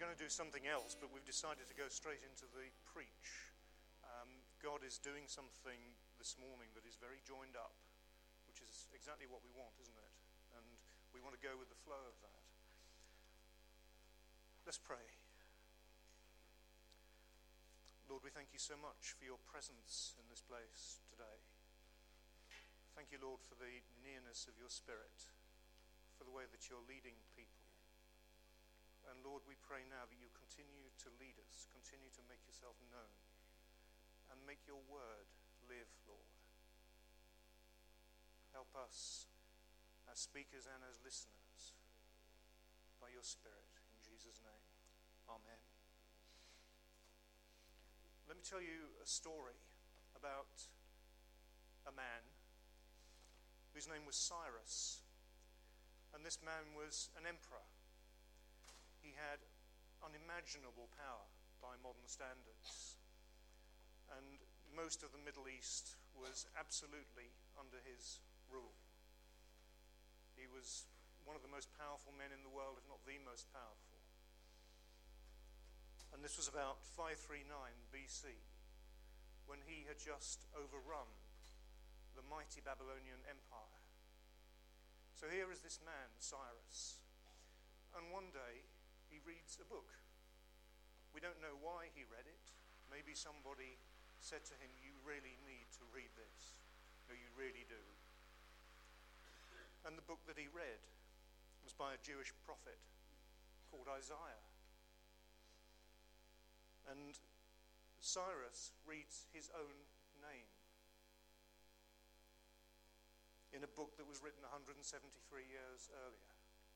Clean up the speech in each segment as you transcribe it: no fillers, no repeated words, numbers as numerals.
going to do something else, but we've decided to go straight into the preach. God is doing something this morning that is very joined up, which is exactly what we want, isn't it? And we want to go with the flow of that. Let's pray. Lord, we thank you so much for your presence in this place today. Thank you, Lord, for the nearness of your Spirit, for the way that you're leading people. And Lord, we pray now that you continue to lead us, continue to make yourself known, and make your word live, Lord. Help us as speakers and as listeners by your Spirit, in Jesus' name. Amen. Let me tell you a story about a man whose name was Cyrus. And this man was an emperor. He had unimaginable power by modern standards. And most of the Middle East was absolutely under his rule. He was one of the most powerful men in the world, if not the most powerful. And this was about 539 BC, when he had just overrun the mighty Babylonian Empire. So here is this man, Cyrus, and one day he reads a book. We don't know why he read it. Maybe somebody said to him, you really need to read this. No, you really do. And the book that he read was by a Jewish prophet called Isaiah. And Cyrus reads his own name in a book that was written 173 years earlier.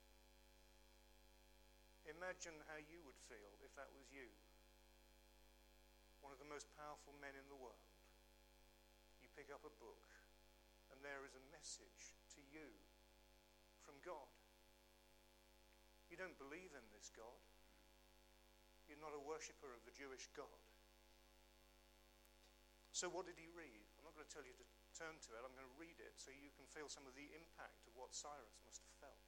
Imagine how you would feel if that was you. One of the most powerful men in the world. You pick up a book and there is a message to you from God. You don't believe in this God. You're not a worshipper of the Jewish God. So what did he read? I'm not going to tell you to turn to it. I'm going to read it so you can feel some of the impact of what Cyrus must have felt.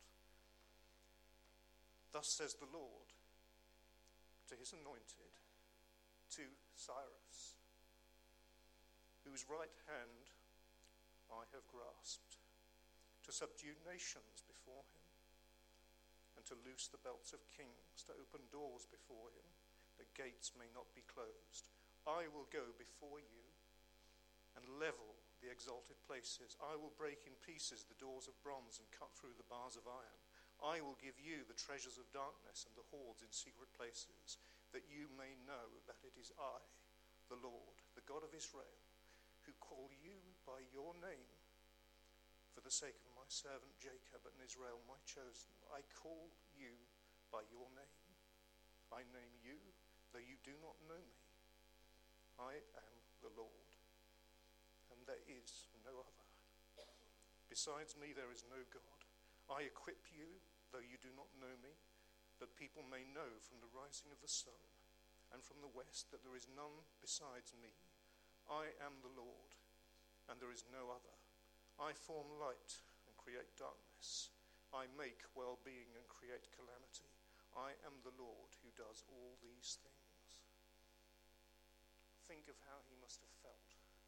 Thus says the Lord to his anointed, to Cyrus, whose right hand I have grasped, to subdue nations before him, and to loose the belts of kings, to open doors before him, that gates may not be closed. I will go before you and level the exalted places. I will break in pieces the doors of bronze and cut through the bars of iron. I will give you the treasures of darkness and the hoards in secret places, that you may know that it is I, the Lord, the God of Israel, who call you by your name for the sake of my servant Jacob and Israel, my chosen. I call you by your name. I name you, though you do not know me. I am the Lord, and there is no other. Besides me, there is no God. I equip you, though you do not know me, that people may know from the rising of the sun and from the west that there is none besides me. I am the Lord, and there is no other. I form light and create darkness. I make well-being and create calamity. I am the Lord who does all these things. Think of how he must have felt.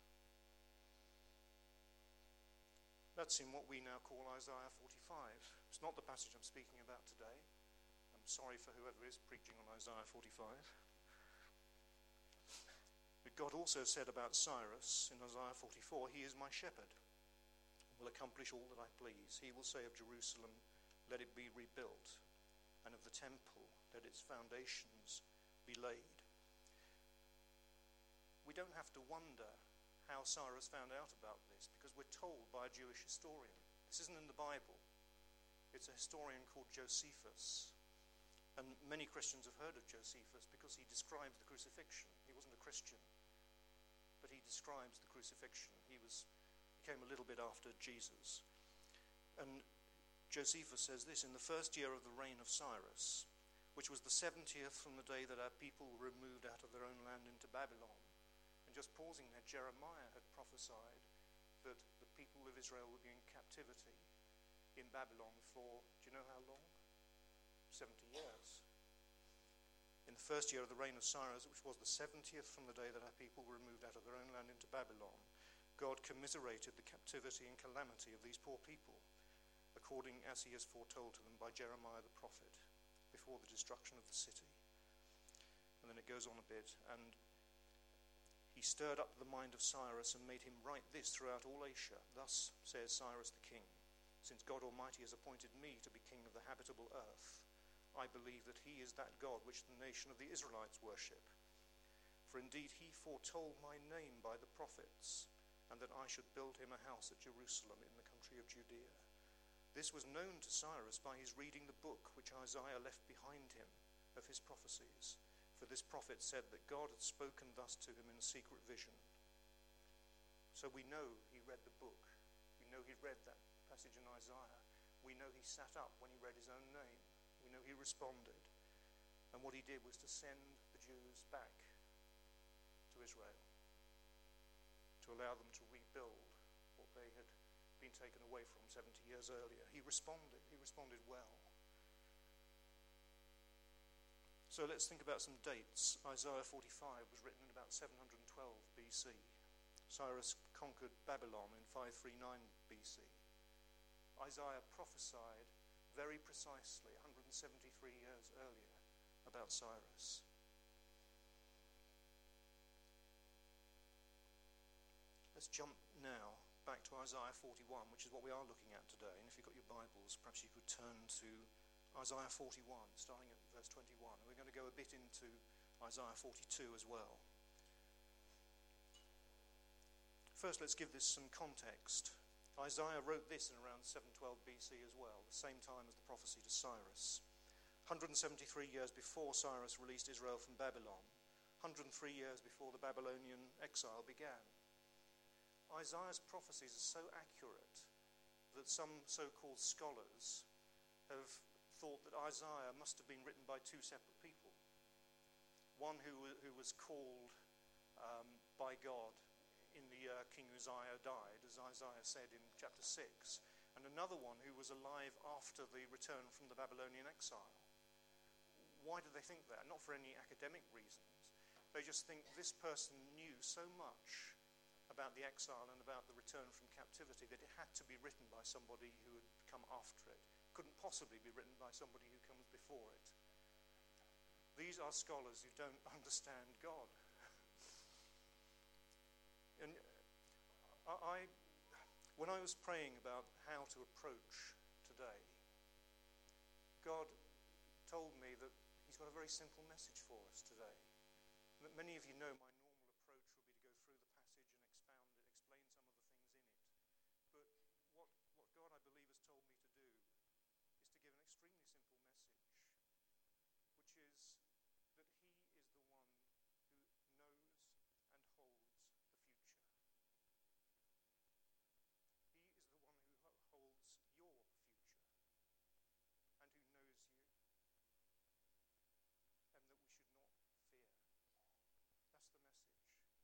That's in what we now call Isaiah 45. It's not the passage I'm speaking about today. I'm sorry for whoever is preaching on Isaiah 45. But God also said about Cyrus in Isaiah 44, he is my shepherd, will accomplish all that I please. He will say of Jerusalem, let it be rebuilt, and of the temple, let its foundations be laid. We don't have to wonder how Cyrus found out about this, because we're told by a Jewish historian. This isn't in the Bible. It's a historian called Josephus. And many Christians have heard of Josephus because he describes the crucifixion. He wasn't a Christian, but he describes the crucifixion. He came a little bit after Jesus. And Josephus says this, in the first year of the reign of Cyrus, which was the 70th from the day that our people were removed out of their own land into Babylon. And just pausing there, Jeremiah had prophesied that the people of Israel would be in captivity in Babylon for, do you know how long? 70 years. the first year of the reign of Cyrus, which was the 70th from the day that our people were removed out of their own land into Babylon, God commiserated the captivity and calamity of these poor people, according as he has foretold to them by Jeremiah the prophet, before the destruction of the city. And then it goes on a bit, and he stirred up the mind of Cyrus and made him write this throughout all Asia. Thus says Cyrus the king, since God Almighty has appointed me to be king of the habitable earth, I believe that he is that God which the nation of the Israelites worship. For indeed he foretold my name by the prophets, and that I should build him a house at Jerusalem in the country of Judea. This was known to Cyrus by his reading the book which Isaiah left behind him of his prophecies. For this prophet said that God had spoken thus to him in a secret vision. So we know he read the book. We know he read that passage in Isaiah. We know he sat up when he read his own name. We know he responded. And what he did was to send the Jews back to Israel, to allow them to rebuild what they had been taken away from 70 years earlier. He responded. He responded well. So let's think about some dates. Isaiah 45 was written in about 712 BC. Cyrus conquered Babylon in 539 BC. Isaiah prophesied very precisely 173 years earlier about Cyrus. Let's jump now back to Isaiah 41, which is what we are looking at today. And if you've got your Bibles, perhaps you could turn to Isaiah 41, starting at verse 21. And we're going to go a bit into Isaiah 42 as well. First, let's give this some context. Isaiah wrote this in around 712 BC as well, the same time as the prophecy to Cyrus. 173 years before Cyrus released Israel from Babylon, 103 years before the Babylonian exile began. Isaiah's prophecies are so accurate that some so-called scholars have thought that Isaiah must have been written by two separate people. One who was called by God in the year King Uzziah died, as Isaiah said in chapter 6, and another one who was alive after the return from the Babylonian exile. Why do they think that? Not for any academic reasons. They just think this person knew so much about the exile and about the return from captivity that it had to be written by somebody who had come after it. Couldn't possibly be written by somebody who comes before it. These are scholars who don't understand God. And when I was praying about how to approach today, God told me that he's got a very simple message for us today. Many of you know my normal approach will be to go through the passage and expound it, explain some of the things in it. But what God, I believe, has told me to do is to give an extremely simple message, which is that he is the one who knows and holds the future. He is the one who holds your future and who knows you, and that we should not fear. That's the message.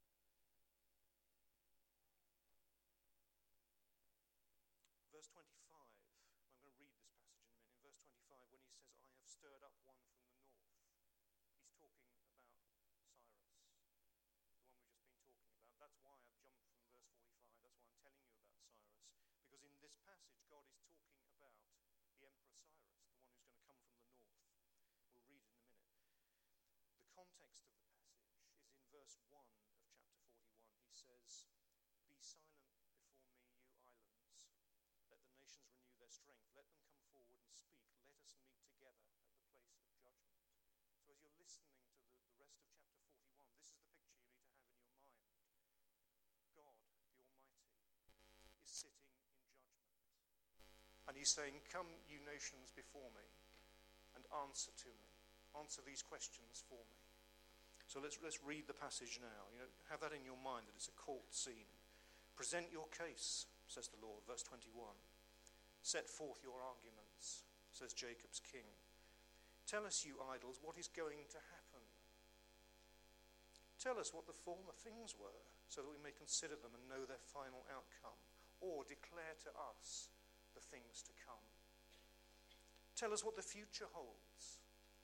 Verse 25, I'm going to read this passage in a minute. In verse 25, when he says, I have stirred up one from the north, he's talking about Cyrus, the one we've just been talking about. That's why I've jumped from verse 45. That's why I'm telling you about Cyrus. Because in this passage, God is talking about the Emperor Cyrus, the one who's going to come from the north. We'll read it in a minute. The context of the passage is in verse 1 of chapter 41. He says, be silent before me, you islands. Let the nations renew their strength. Let them come forward and speak. Let us meet together at the place of judgment. So as you're listening to the rest of chapter 41, this is the picture you need to have in your mind. God, the Almighty, is sitting in judgment. And he's saying, come, you nations, before me, and answer to me. Answer these questions for me. So let's read the passage now. Have that in your mind, that it's a court scene. Present your case, says the Lord, verse 21. Set forth your arguments, says Jacob's king. Tell us, you idols, what is going to happen. Tell us what the former things were, so that we may consider them and know their final outcome, or declare to us the things to come. Tell us what the future holds,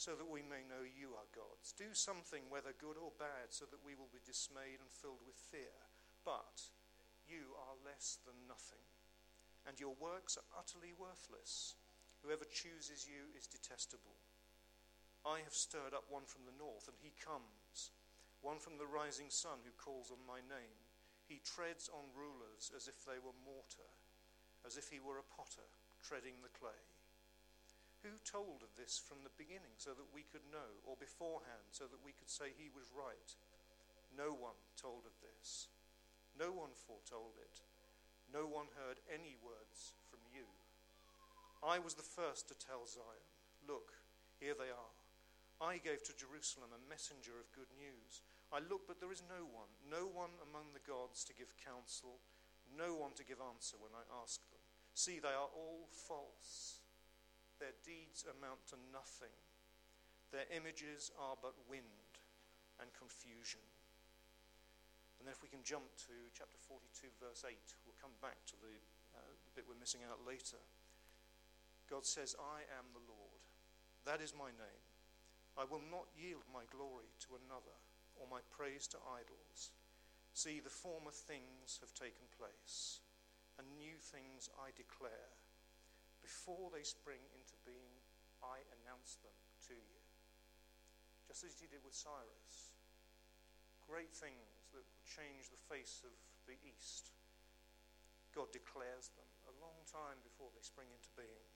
so that we may know you are gods. Do something, whether good or bad, so that we will be dismayed and filled with fear. But you are less than nothing, and your works are utterly worthless. Whoever chooses you is detestable. I have stirred up one from the north, and he comes, one from the rising sun who calls on my name. He treads on rulers as if they were mortar, as if he were a potter treading the clay. Who told of this from the beginning so that we could know, or beforehand so that we could say he was right? No one told of this. No one foretold it. No one heard any words from you. I was the first to tell Zion, look, here they are. I gave to Jerusalem a messenger of good news. I looked, but there is no one among the gods to give counsel, no one to give answer when I ask them. See, they are all false. Their deeds amount to nothing. Their images are but wind and confusion. And then if we can jump to chapter 42, verse 8, we'll come back to the bit we're missing out later. God says, I am the Lord. That is my name. I will not yield my glory to another, or my praise to idols. See, the former things have taken place, and new things I declare. Before they spring into being, I announce them to you. Just as he did with Cyrus. Great things that would change the face of the East. God declares them a long time before they spring into being.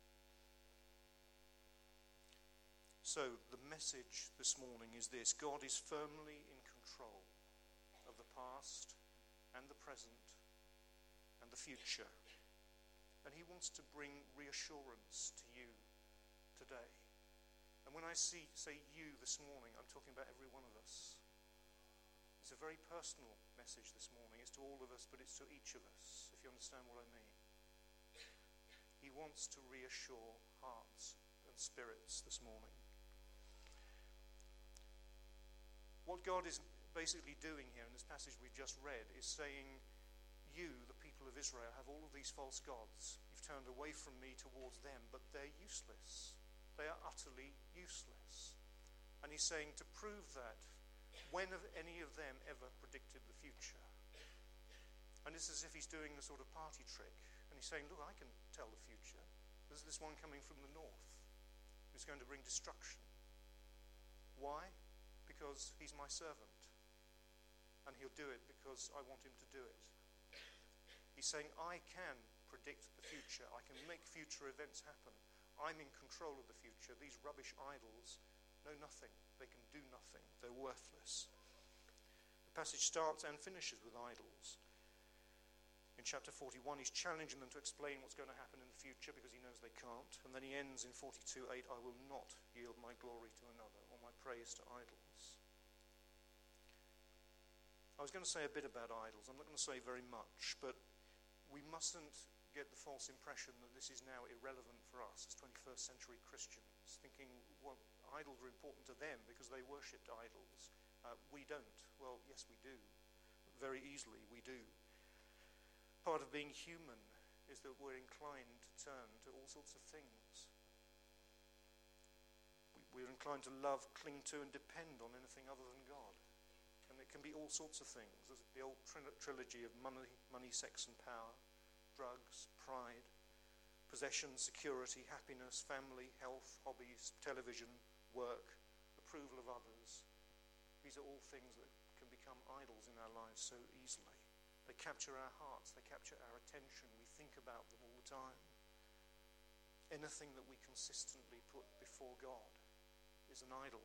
So the message this morning is this: God is firmly in control of the past and the present and the future. And he wants to bring reassurance to you today. And when I say you this morning, I'm talking about every one of us. It's a very personal message this morning. It's to all of us, but it's to each of us, if you understand what I mean. He wants to reassure hearts and spirits this morning. What God is basically doing here in this passage we've just read is saying, you, the people of Israel, have all of these false gods. You've turned away from me towards them, but they're useless. They are utterly useless. And he's saying, to prove that, when have any of them ever predicted the future? And it's as if he's doing the sort of party trick. And he's saying, look, I can tell the future. There's this one coming from the north who's going to bring destruction. Why? Because he's my servant. And he'll do it because I want him to do it. He's saying, I can predict the future. I can make future events happen. I'm in control of the future. These rubbish idols know nothing. They can do nothing. They're worthless. The passage starts and finishes with idols. In chapter 41, he's challenging them to explain what's going to happen in the future because he knows they can't. And then he ends in 42:8, I will not yield my glory to another or my praise to idols. I was going to say a bit about idols. I'm not going to say very much, but we mustn't get the false impression that this is now irrelevant for us as 21st century Christians, thinking, well, idols are important to them because they worshipped idols. We don't. Well, yes, we do. Very easily, we do. Part of being human is that we're inclined to turn to all sorts of things. We're inclined to love, cling to, and depend on anything other than God. And it can be all sorts of things. There's the old trilogy of money, sex, and power, drugs, pride, possessions, security, happiness, family, health, hobbies, television, work, approval of others. These are all things that can become idols in our lives so easily. They capture our hearts, they capture our attention. We think about them all the time. Anything that we consistently put before God is an idol.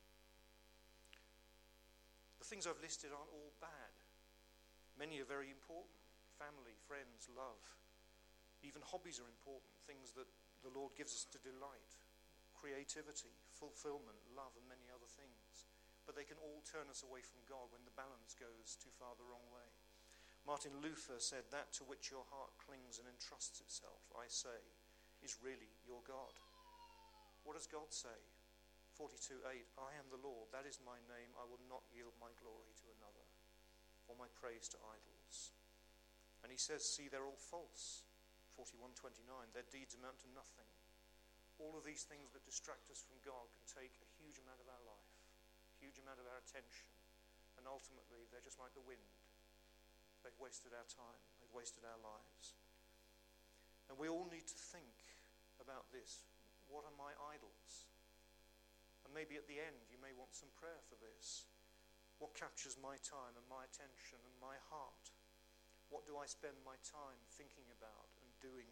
The things I've listed aren't all bad. Many are very important. Family, friends, love. Even hobbies are important. Things that the Lord gives us to delight. Creativity, fulfillment, love, and many other things. But they can all turn us away from God when the balance goes too far the wrong way. Martin Luther said, that to which your heart clings and entrusts itself, I say, is really your God. What does God say? 42:8, I am the Lord, that is my name, I will not yield my glory to another, or my praise to idols. And he says, see, they're all false. 41:29, their deeds amount to nothing. all of these things that distract us from God can take a huge amount of our life, a huge amount of our attention, and ultimately they're just like the wind. They've wasted our time, they've wasted our lives. And we all need to think about this. What are my idols? And maybe at the end you may want some prayer for this. What captures my time and my attention and my heart? What do I spend my time thinking about and doing?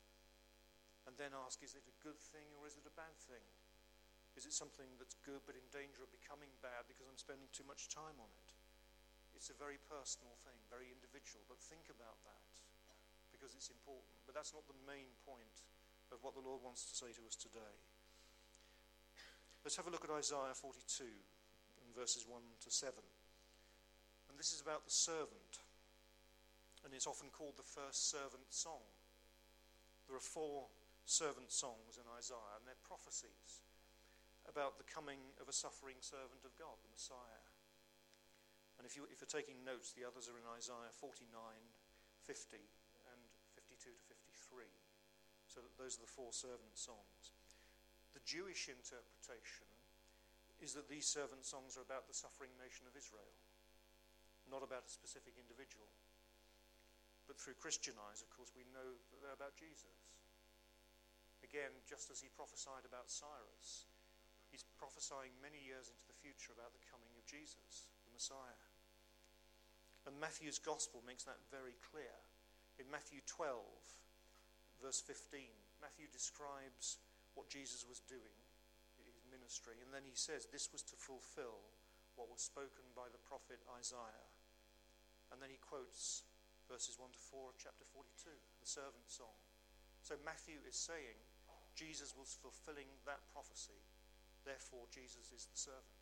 And then ask, is it a good thing or is it a bad thing? Is it something that's good but in danger of becoming bad because I'm spending too much time on it? It's a very personal thing, very individual, but think about that because it's important. But that's not the main point of what the Lord wants to say to us today. Let's have a look at Isaiah 42 and verses 1 to 7. And this is about the servant. And it's often called the first servant song. There are 4 servant songs in Isaiah, and they're prophecies about the coming of a suffering servant of God, the Messiah. And if you're taking notes, the others are in Isaiah 49, 50, and 52 to 53. So those are the 4 servant songs. The Jewish interpretation is that these servant songs are about the suffering nation of Israel, not about a specific individual. But through Christian eyes, of course, we know that they're about Jesus. Again, just as he prophesied about Cyrus, he's prophesying many years into the future about the coming of Jesus, the Messiah. And Matthew's Gospel makes that very clear. In Matthew 12, verse 15, Matthew describes what Jesus was doing, his ministry, and then he says this was to fulfill what was spoken by the prophet Isaiah. And then he quotes verses 1 to 4 of chapter 42, the servant song. So Matthew is saying Jesus was fulfilling that prophecy, therefore Jesus is the servant.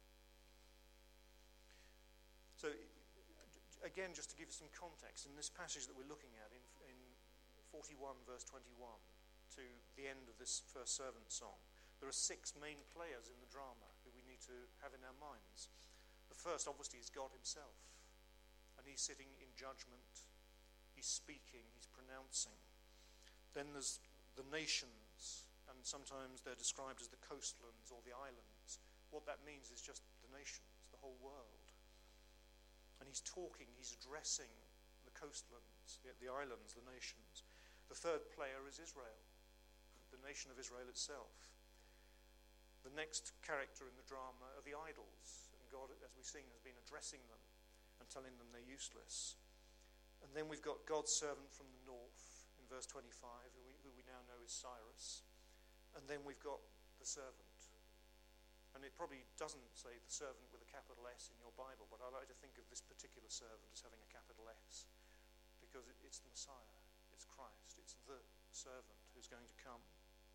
So again, just to give you some context, in this passage that we're looking at, in 41 verse 21 to the end of this first servant song, there are 6 main players in the drama who we need to have in our minds. The first, obviously, is God himself. And he's sitting in judgment, he's speaking, he's pronouncing. Then there's the nations, and sometimes they're described as the coastlands or the islands. What that means is just the nations, the whole world. And he's talking, he's addressing the coastlands, the islands, the nations. The third player is Israel, the nation of Israel itself. The next character in the drama are the idols, and God, as we sing, has been addressing them and telling them they're useless. And then we've got God's servant from the north in verse 25, who we now know is Cyrus. And then we've got the servant. And it probably doesn't say the servant with a capital S in your Bible, but I like to think of this particular servant as having a capital S, because it's the Messiah, it's Christ, it's the servant who's going to come.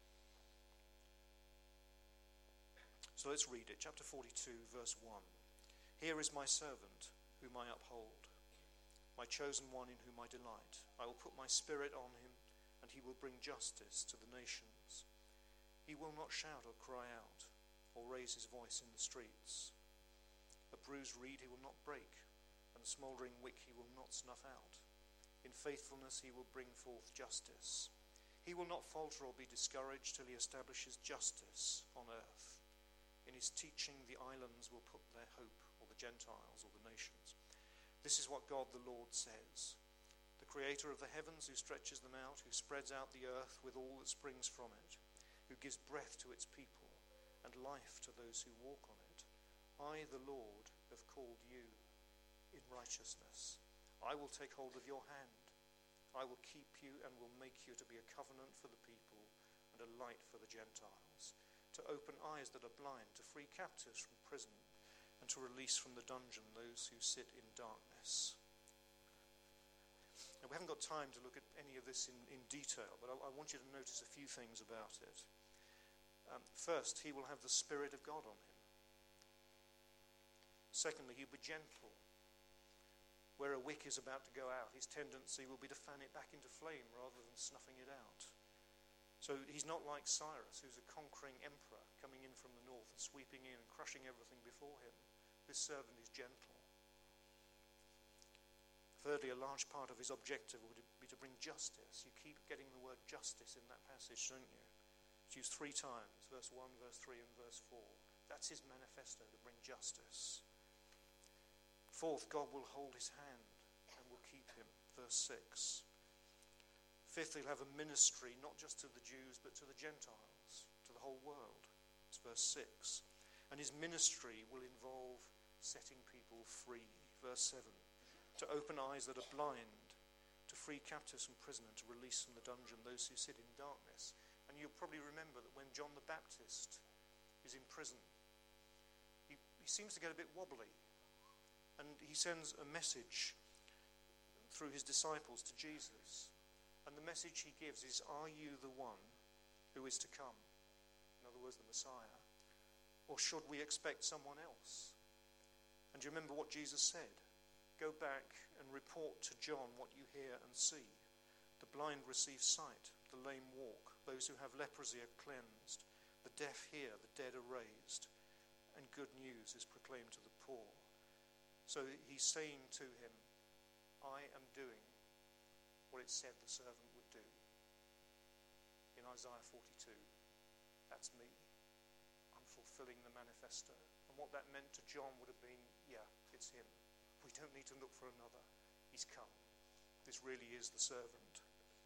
So let's read it, chapter 42, verse 1. Here is my servant, whom I uphold, my chosen one in whom I delight. I will put my spirit on him, and he will bring justice to the nations. He will not shout or cry out, or raise his voice in the streets. A bruised reed he will not break, and a smouldering wick he will not snuff out. In faithfulness he will bring forth justice. He will not falter or be discouraged till he establishes justice on earth. In his teaching the islands will put their hope, or the Gentiles, or the nations. This is what God the Lord says, the creator of the heavens, who stretches them out, who spreads out the earth with all that springs from it, who gives breath to its people and life to those who walk on it. I, the Lord, have called you in righteousness. I will take hold of your hand. I will keep you and will make you to be a covenant for the people and a light for the Gentiles, to open eyes that are blind, to free captives from prison, and to release from the dungeon those who sit in darkness. Now, we haven't got time to look at any of this in detail, but I want you to notice a few things about it. First, he will have the Spirit of God on him. Secondly, he'll be gentle. Where a wick is about to go out, his tendency will be to fan it back into flame rather than snuffing it out. So he's not like Cyrus, who's a conquering emperor coming in from the north and sweeping in and crushing everything before him. This servant is gentle. Thirdly, a large part of his objective would be to bring justice. You keep getting the word justice in that passage, don't you? It's used 3 times, verse 1, verse 3 and verse 4. That's his manifesto to bring justice. 4th, God will hold his hand and will keep him, verse 6. 5th, he'll have a ministry not just to the Jews but to the Gentiles, to the whole world. It's verse 6. And his ministry will involve setting people free, verse 7. To open eyes that are blind, to free captives from prison and to release from the dungeon those who sit in darkness. And you'll probably remember that when John the Baptist is in prison, he seems to get a bit wobbly. And he sends a message through his disciples to Jesus. And the message he gives is, are you the one who is to come? In other words, the Messiah. Or should we expect someone else? And do you remember what Jesus said? Go back and report to John what you hear and see. The blind receive sight, the lame walk, those who have leprosy are cleansed, the deaf hear, the dead are raised, and good news is proclaimed to the poor. So he's saying to him, I am doing what it said the servant would do. In Isaiah 42, that's me. I'm fulfilling the manifesto. And what that meant to John would have been, yeah, it's him. We don't need to look for another. He's come. This really is the servant.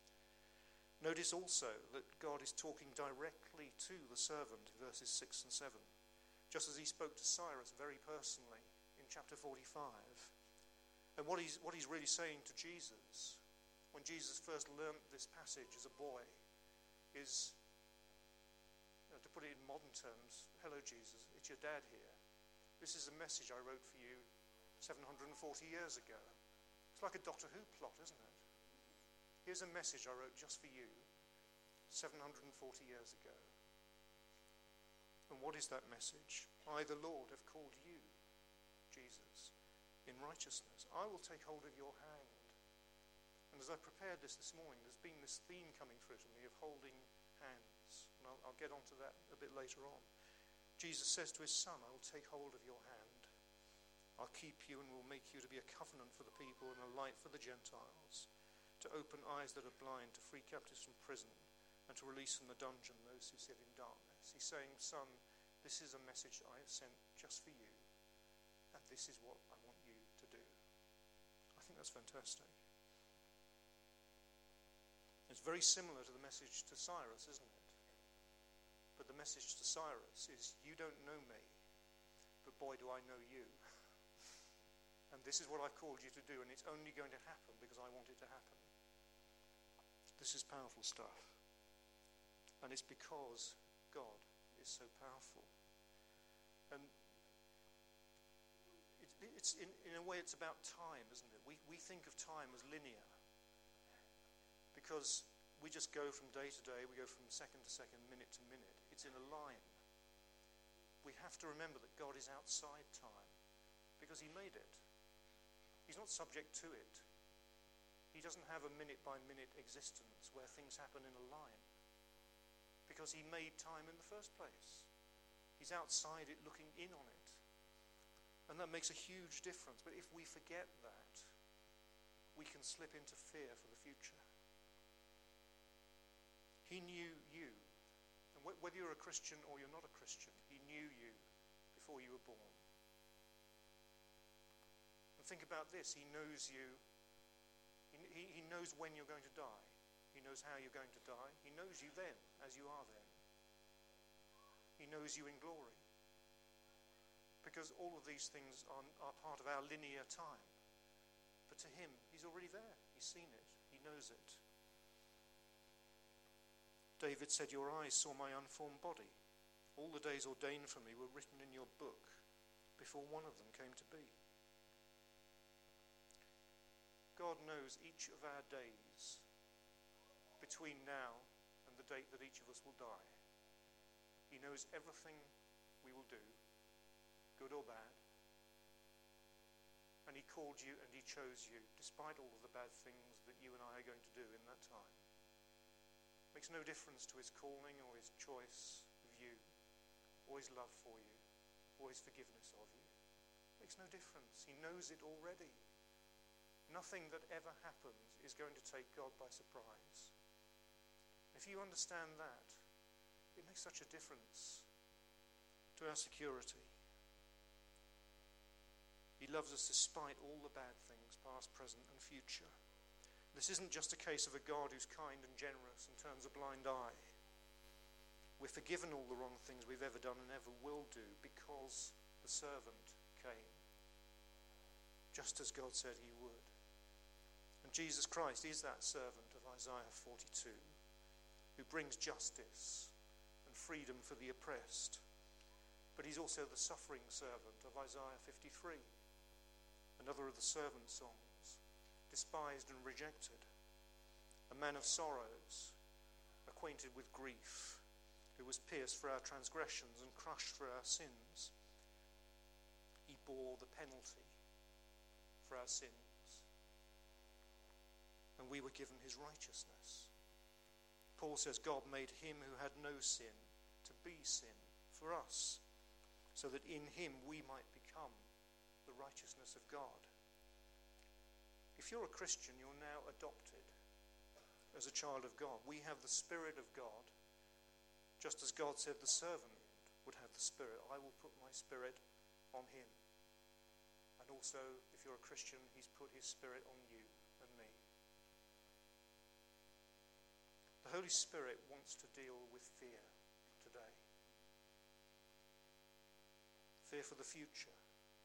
Notice also that God is talking directly to the servant, verses 6 and 7, just as he spoke to Cyrus very personally in chapter 45. And what he's really saying to Jesus, when Jesus first learnt this passage as a boy, is, to put it in modern terms, hello Jesus, it's your dad here. This is a message I wrote for you 740 years ago. It's like a Doctor Who plot, isn't it? Here's a message I wrote just for you 740 years ago. And what is that message? I, the Lord, have called you, Jesus, in righteousness. I will take hold of your hand. And as I prepared this morning, there's been this theme coming through to me of holding hands. And I'll get onto that a bit later on. Jesus says to his son, I will take hold of your hand. I'll keep you and will make you to be a covenant for the people and a light for the Gentiles, to open eyes that are blind, to free captives from prison, and to release from the dungeon those who sit in darkness. He's saying, son, this is a message I have sent just for you, and this is what I want you to do. I think that's fantastic. It's very similar to the message to Cyrus, isn't it? But the message to Cyrus is, you don't know me, but boy, do I know you. And this is what I've called you to do, and it's only going to happen because I want it to happen. This is powerful stuff. And it's because God is so powerful. And it's in a way, it's about time, isn't it? We think of time as linear. Because we just go from day to day, we go from second to second, minute to minute. It's in a line. We have to remember that God is outside time because he made it. He's not subject to it. He doesn't have a minute-by-minute existence where things happen in a line because he made time in the first place. He's outside it, looking in on it. And that makes a huge difference. But if we forget that, we can slip into fear for the future. He knew you. And whether you're a Christian or you're not a Christian, he knew you before you were born. And think about this. He knows you. He knows when you're going to die. He knows how you're going to die. He knows you then, as you are then. He knows you in glory. Because all of these things are part of our linear time. But to him, he's already there. He's seen it. He knows it. David said, your eyes saw my unformed body. All the days ordained for me were written in your book before one of them came to be. God knows each of our days between now and the date that each of us will die. He knows everything we will do, good or bad. And he called you and he chose you, despite all of the bad things that you and I are going to do in that time. Makes no difference to his calling or his choice of you, or his love for you, or his forgiveness of you. Makes no difference. He knows it already. Nothing that ever happens is going to take God by surprise. If you understand that, It makes such a difference to our security. He loves us despite all the bad things, past, present, and future. This isn't just a case of a God who's kind and generous and turns a blind eye. We're forgiven all the wrong things we've ever done and ever will do because the servant came, just as God said he would. And Jesus Christ is that servant of Isaiah 42, who brings justice and freedom for the oppressed. But he's also the suffering servant of Isaiah 53, another of the servant songs, despised and rejected, a man of sorrows, acquainted with grief, who was pierced for our transgressions and crushed for our sins. He bore the penalty for our sins, and we were given his righteousness. Paul says God made him who had no sin to be sin for us, so that in him we might become the righteousness of God. If you're a Christian, you're now adopted as a child of God. We have the Spirit of God, just as God said the servant would have the Spirit. I will put my Spirit on him. And also, if you're a Christian, he's put his Spirit on you and me. The Holy Spirit wants to deal with fear today. Fear for the future.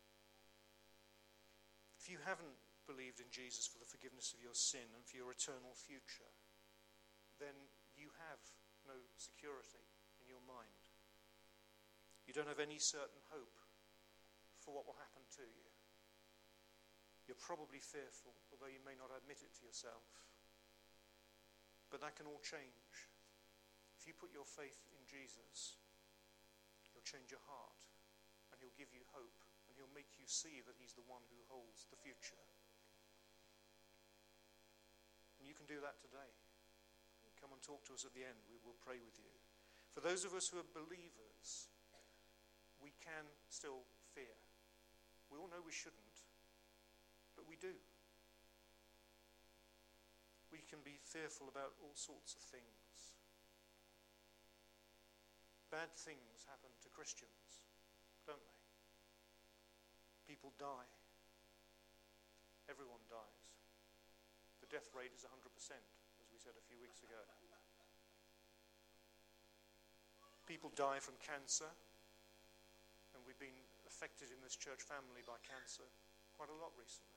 If you haven't believed in Jesus for the forgiveness of your sin and for your eternal future, then you have no security in your mind. You don't have any certain hope for what will happen to you. You're probably fearful, although you may not admit it to yourself. But that can all change. If you put your faith in Jesus, he'll change your heart, and he'll give you hope, and he'll make you see that he's the one who holds the future. And you can do that today. Come and talk to us at the end. We will pray with you. For those of us who are believers, we can still fear. We all know we shouldn't, but we do. We can be fearful about all sorts of things. Bad things happen to Christians, don't they? People die. Everyone dies. The death rate is 100%, as we said a few weeks ago. People die from cancer, and we've been affected in this church family by cancer quite a lot recently.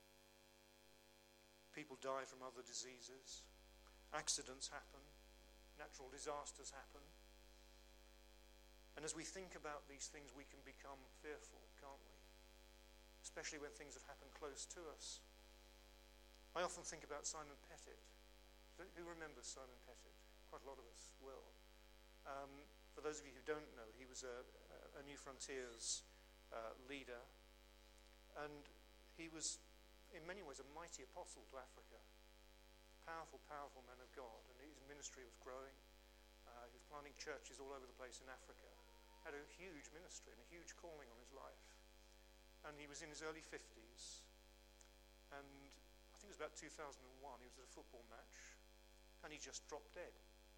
People die from other diseases. Accidents happen. Natural disasters happen. And as we think about these things, we can become fearful, can't we? Especially when things have happened close to us. I often think about Simon Pettit. Who remembers Simon Pettit? Quite a lot of us will. For those of you who don't know, he was a New Frontiers leader, and he was in many ways a mighty apostle to Africa. Powerful, powerful man of God, and his ministry was growing. He was planting churches all over the place in Africa. Had a huge ministry and a huge calling on his life. And he was in his early 50s, and I think it was about 2001, he was at a football match, and he just dropped dead.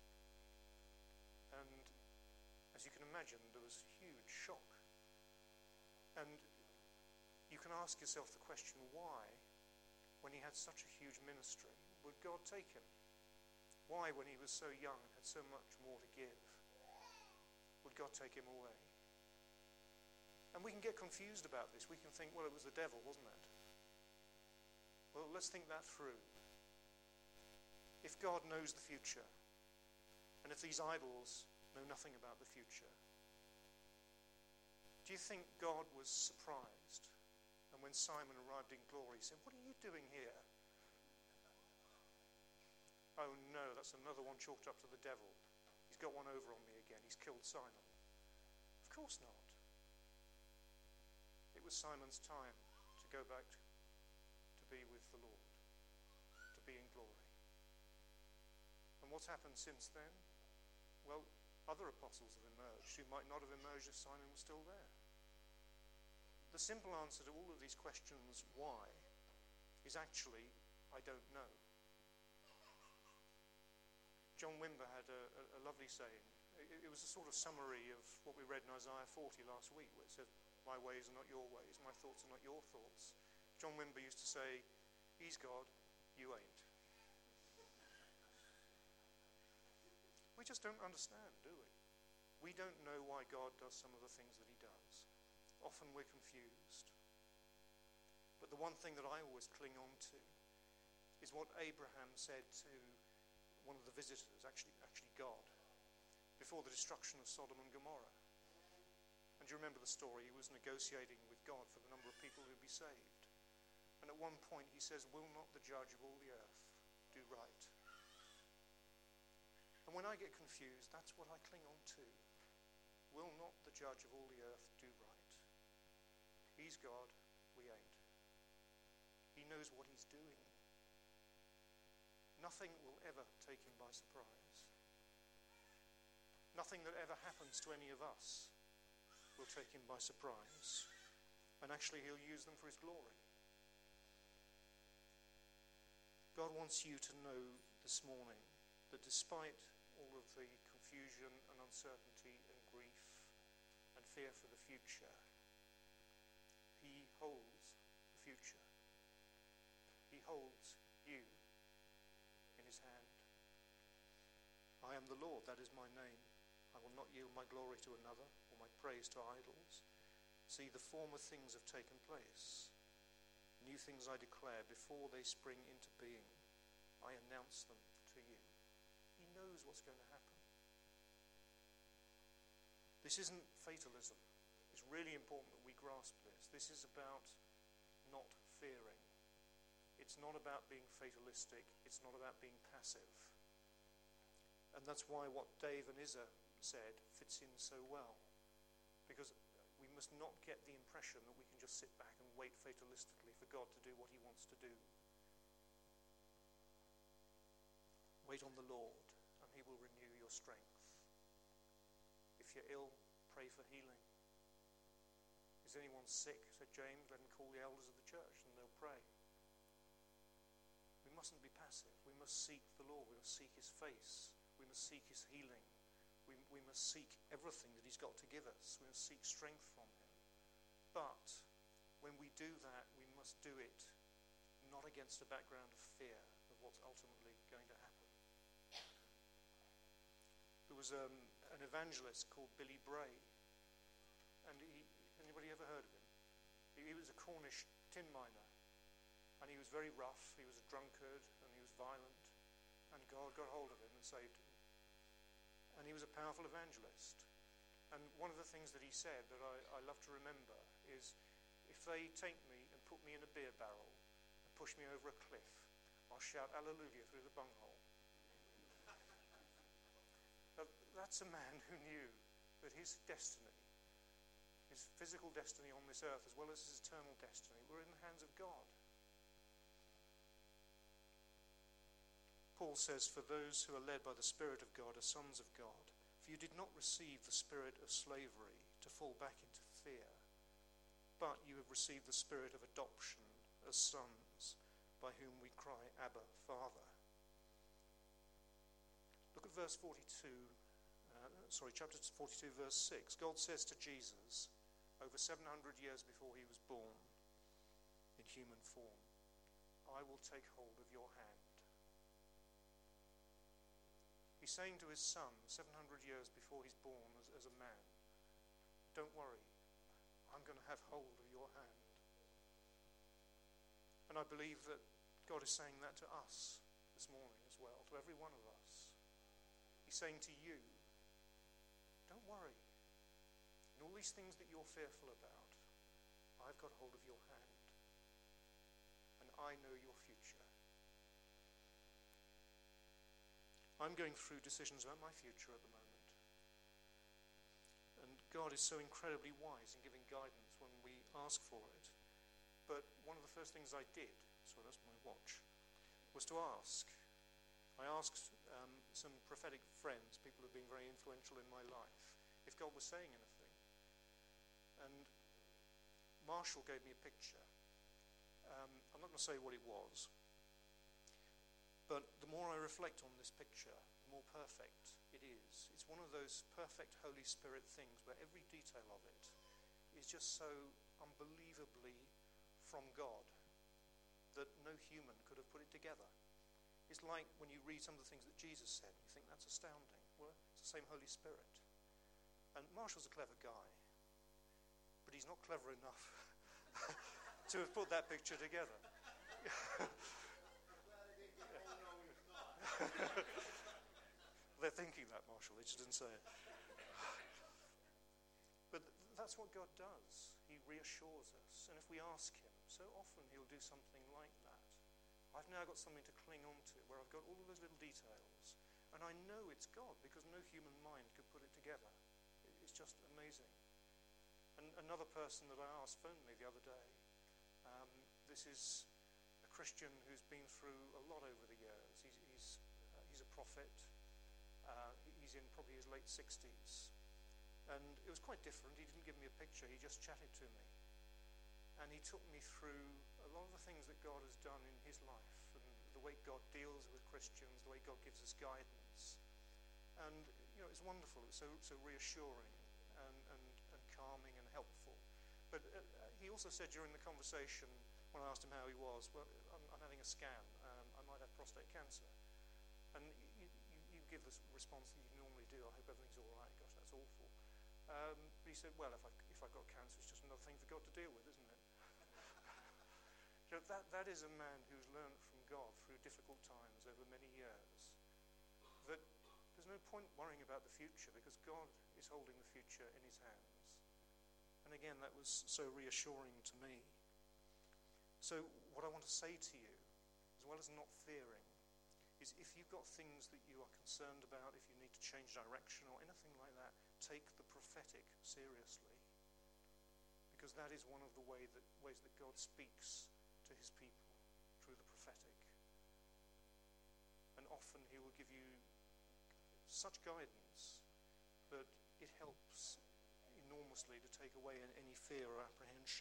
And as you can imagine, there was huge shock. And you can ask yourself the question, why, when he had such a huge ministry, would God take him? Why, when he was so young and had so much more to give, would God take him away? And we can get confused about this. We can think, well, it was the devil, wasn't it? Well, let's think that through. If God knows the future, and if these idols know nothing about the future, do you think God was surprised? And when Simon arrived in glory, he said, "What are you doing here?" "Oh no, that's another one chalked up to the devil. He's got one over on me again. He's killed Simon." Of course not. It was Simon's time to go back to be with the Lord, to be in glory. And what's happened since then? Well, other apostles have emerged who might not have emerged if Simon was still there. The simple answer to all of these questions, why, is actually, I don't know. John Wimber had a lovely saying. it was a sort of summary of what we read in Isaiah 40 last week, where it said, my ways are not your ways, my thoughts are not your thoughts. John Wimber used to say, he's God, you ain't. We just don't understand, do we? We don't know why God does some of the things that he does. Often we're confused. But the one thing that I always cling on to is what Abraham said to one of the visitors, actually God, before the destruction of Sodom and Gomorrah. And do you remember the story? He was negotiating with God for the number of people who would be saved. And at one point he says, will not the judge of all the earth do right? And when I get confused, that's what I cling on to. Will not the judge of all the earth do right? He's God, we ain't. He knows what he's doing. Nothing will ever take him by surprise. Nothing that ever happens to any of us will take him by surprise. And actually he'll use them for his glory. God wants you to know this morning that despite all of the confusion and uncertainty and grief and fear for the future, he holds the future. He holds you in his hand. I am the Lord, that is my name. I will not yield my glory to another or my praise to idols. See, the former things have taken place. New things I declare before they spring into being. I announce them to you. He knows what's going to happen. This isn't fatalism. It's really important that we grasp this. This is about not fearing. It's not about being fatalistic. It's not about being passive. And that's why what Dave and Isa said fits in so well. Because we must not get the impression that we can just sit back and wait fatalistically for God to do what he wants to do. Wait on the Lord, and he will renew your strength. If you're ill, pray for healing. Is anyone sick, said James, let him call the elders of the church and they'll pray. We mustn't be passive. We must seek the Lord. We must seek his face. We must seek his healing. We must seek everything that he's got to give us. We must seek strength from him. But when we do that, we must do it not against a background of fear of what's ultimately going to happen. There was an evangelist called Billy Bray. And anybody ever heard of him? He was a Cornish tin miner. And he was very rough. He was a drunkard and he was violent. And God got hold of him and saved him. And he was a powerful evangelist. And one of the things that he said that I love to remember is, if they take me and put me in a beer barrel and push me over a cliff, I'll shout hallelujah through the bunghole. That's a man who knew that his destiny, his physical destiny on this earth as well as his eternal destiny, were in the hands of God. Paul says, for those who are led by the Spirit of God are sons of God. For you did not receive the spirit of slavery to fall back into fear, but you have received the spirit of adoption as sons, by whom we cry, Abba, Father. Look at verse 42, chapter 42, verse 6. God says to Jesus, over 700 years before he was born, in human form, I will take hold of your hand. He's saying to his son, 700 years before he's born as a man, don't worry, I'm going to have hold of your hand. And I believe that God is saying that to us this morning as well, to every one of us. He's saying to you, don't worry. In all these things that you're fearful about, I've got hold of your hand. And I know your future. I'm going through decisions about my future at the moment. And God is so incredibly wise in giving guidance when we ask for it. But one of the first things I did, so that's my watch, was to ask. I asked some prophetic friends, people who have been very influential in my life, if God was saying anything. And Marshall gave me a picture. I'm not going to say what it was, but the more I reflect on this picture, the more perfect it is. It's one of those perfect Holy Spirit things where every detail of it is just so unbelievably from God that no human could have put it together. It's like when you read some of the things that Jesus said, you think that's astounding. Well, it's the same Holy Spirit. And Marshall's a clever guy, but he's not clever enough to have put that picture together. They're thinking that, Marshall, they just didn't say it. But that's what God does. He reassures us. And if we ask him, so often he'll do something like that. I've now got something to cling on to where I've got all of those little details. And I know it's God because no human mind could put it together. It's just amazing. And another person that I asked phoned me the other day. This is a Christian who's been through a lot over the years. He's a prophet. He's in probably his late 60s. And it was quite different. He didn't give me a picture. He just chatted to me. And he took me through a lot of the things that God has done in his life and the way God deals with Christians, the way God gives us guidance. And, it's wonderful. It's so reassuring and calming and helpful. But he also said during the conversation, when I asked him how he was, well, I'm having a scan. I might have prostate cancer. And you give this response that you normally do. I hope everything's all right. Gosh, that's awful. But he said, well, if I've got cancer, it's just another thing for God to deal with, isn't it? That is a man who's learned from God through difficult times over many years. That there's no point worrying about the future because God is holding the future in his hands. And again, that was so reassuring to me. So what I want to say to you, as well as not fearing, is if you've got things that you are concerned about, if you need to change direction or anything like that, take the prophetic seriously. Because that is one of the ways that God speaks to his people, through the prophetic. And often he will give you such guidance that it helps enormously to take away any fear or apprehension.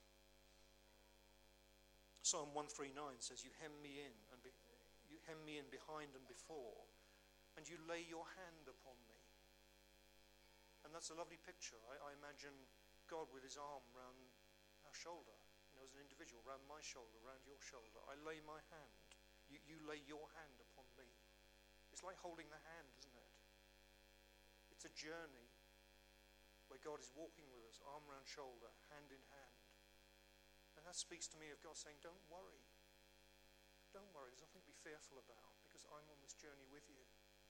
Psalm 139 says, you hem me in behind and before, and you lay your hand upon me. And that's a lovely picture. I imagine God with his arm round our shoulder, as an individual, round my shoulder, round your shoulder. I lay my hand. You lay your hand upon me. It's like holding the hand, isn't it? It's a journey where God is walking with us, arm round shoulder, hand in hand. And that speaks to me of God saying, don't worry. Don't worry, there's nothing to be fearful about because I'm on this journey with you.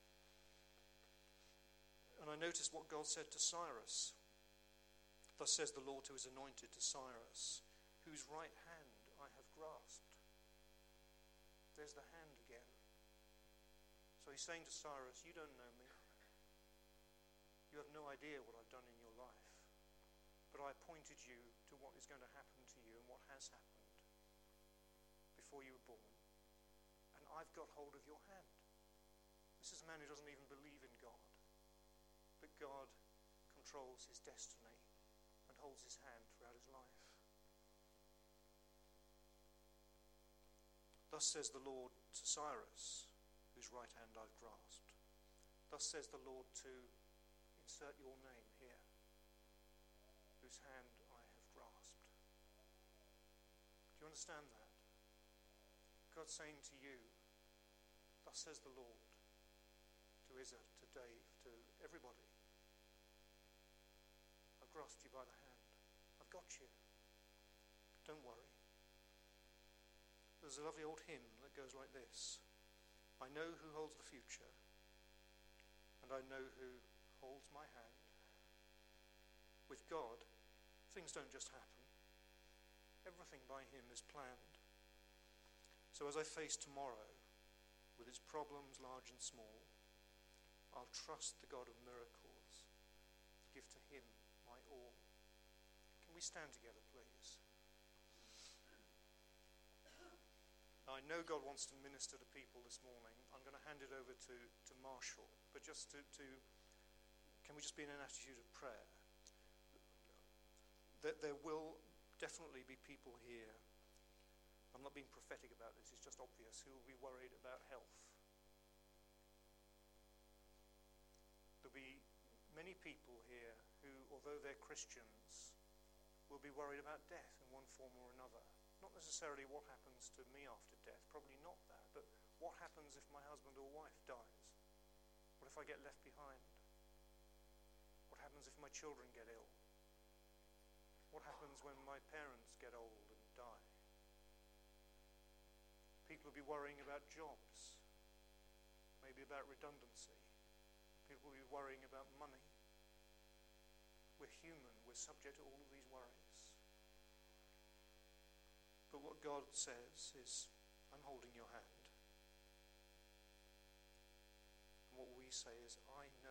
And I noticed what God said to Cyrus. Thus says the Lord to his anointed, to Cyrus, whose right hand I have grasped. There's the hand again. So he's saying to Cyrus, you don't know me. You have no idea what I've done in your life. But I pointed you to what is going to happen to you and what has happened before you were born. And I've got hold of your hand. This is a man who doesn't even believe in God. But God controls his destiny and holds his hand throughout his life. Thus says the Lord to Cyrus, whose right hand I've grasped. Thus says the Lord to, insert your name here, whose hand I have grasped. Do you understand that? God's saying to you, thus says the Lord, to Izzard, to Dave, to everybody. I've grasped you by the hand. I've got you. Don't worry. There's a lovely old hymn that goes like this. I know who holds the future, and I know who holds my hand. With God, things don't just happen. Everything by him is planned. So as I face tomorrow, with its problems large and small, I'll trust the God of miracles, give to him my all. Can we stand together, please? I know God wants to minister to people this morning. I'm going to hand it over to Marshall. But just can we just be in an attitude of prayer? There will definitely be people here, I'm not being prophetic about this, it's just obvious, who will be worried about health. many people here who, although they're Christians, will be worried about death in one form or another. Not necessarily what happens to me after death, probably not that, but what happens if my husband or wife dies? What if I get left behind? What happens if my children get ill? What happens when my parents get old and die? People will be worrying about jobs, maybe about redundancy. People will be worrying about money. We're human, we're subject to all of these worries. But what God says is, I'm holding your hand. And what we say is, I